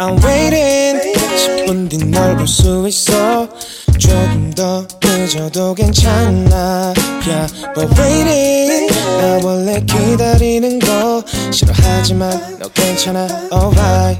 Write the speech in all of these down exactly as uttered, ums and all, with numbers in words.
I'm waiting 십 분 뒤 널 볼 수 있어 조금 더 늦어도 괜찮아 Yeah but waiting 나 원래 기다리는 거 싫어하지만 너 괜찮아 alright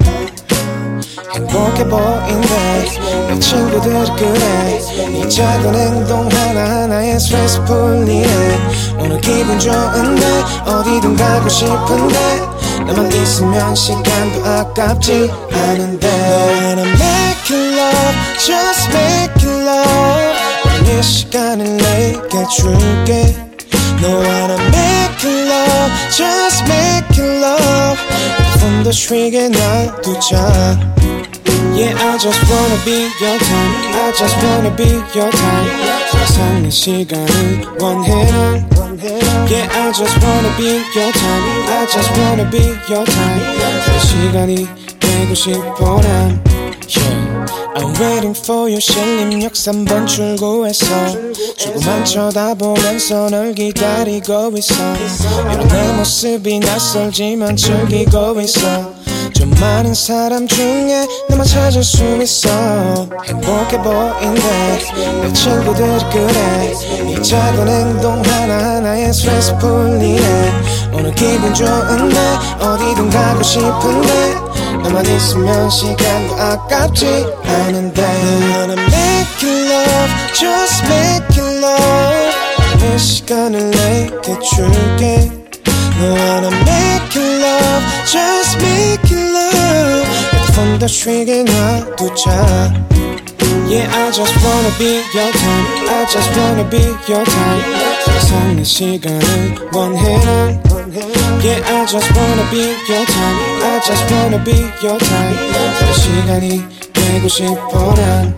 행복해 보인대 내 친구들이 그래 이 작은 행동 하나하나에 스트레스 풀리네 오늘 기분 좋은데 어디든 가고 싶은데 나만 있으면 시간도 아깝지 않은데 I wanna make it love just make it love 이 시간을 내게 줄게 No wanna make it love just make it love 좀 더 쉬게 놔두자 Yeah, I just wanna be your time I just wanna be your time 세상의 시간을 원해 난 Yeah, I just wanna be your time I just wanna be your time 그 시간이 되고 싶어 난 Yeah, I'm waiting for you 신림역 삼 번 출구에서 조금만 쳐다보면서 널 기다리고 있어 이런 내 모습이 낯설지만 즐기고 있어 좀 많은 사람 중에 너만 찾을 수 있어 행복해 보인대 내 친구들이 그래 이 작은 행동 하나하나에 스트레스 풀리네 오늘 기분 좋은데 어디든 가고 싶은데 너만 있으면 시간도 아깝지 않은데 I wanna make it love just make it love 내 시간을 내게 줄게 No wanna make it love just make it love 좀 더 쉬게 놔두자 Yeah I just wanna be your time I just wanna be your time 세상의 시간을 원해 난 Yeah I just wanna be your time I just wanna be your time 그 시간이 되고 싶어 난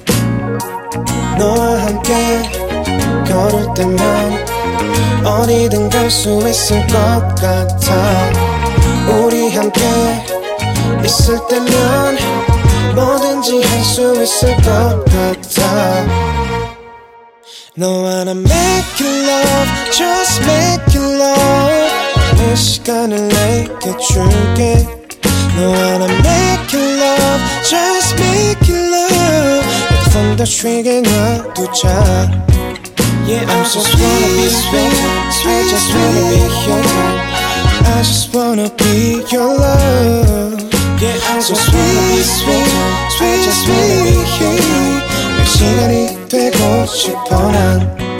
너와 함께 걸을 때면 어디든 갈 수 있을 것 같아 우리 함께 있을 때면 뭐든지 할 수 있을 것 같아 No wanna make it love just make it love 내 시간을 내게 줄게 No wanna make it love just make it love 좀 더 쉬게 놔두자 Yeah, I just wanna be sweet I just wanna be your time I just wanna be your love Yeah, I just wanna be sweet I just wanna be your time 내 시간이 되고 싶어 난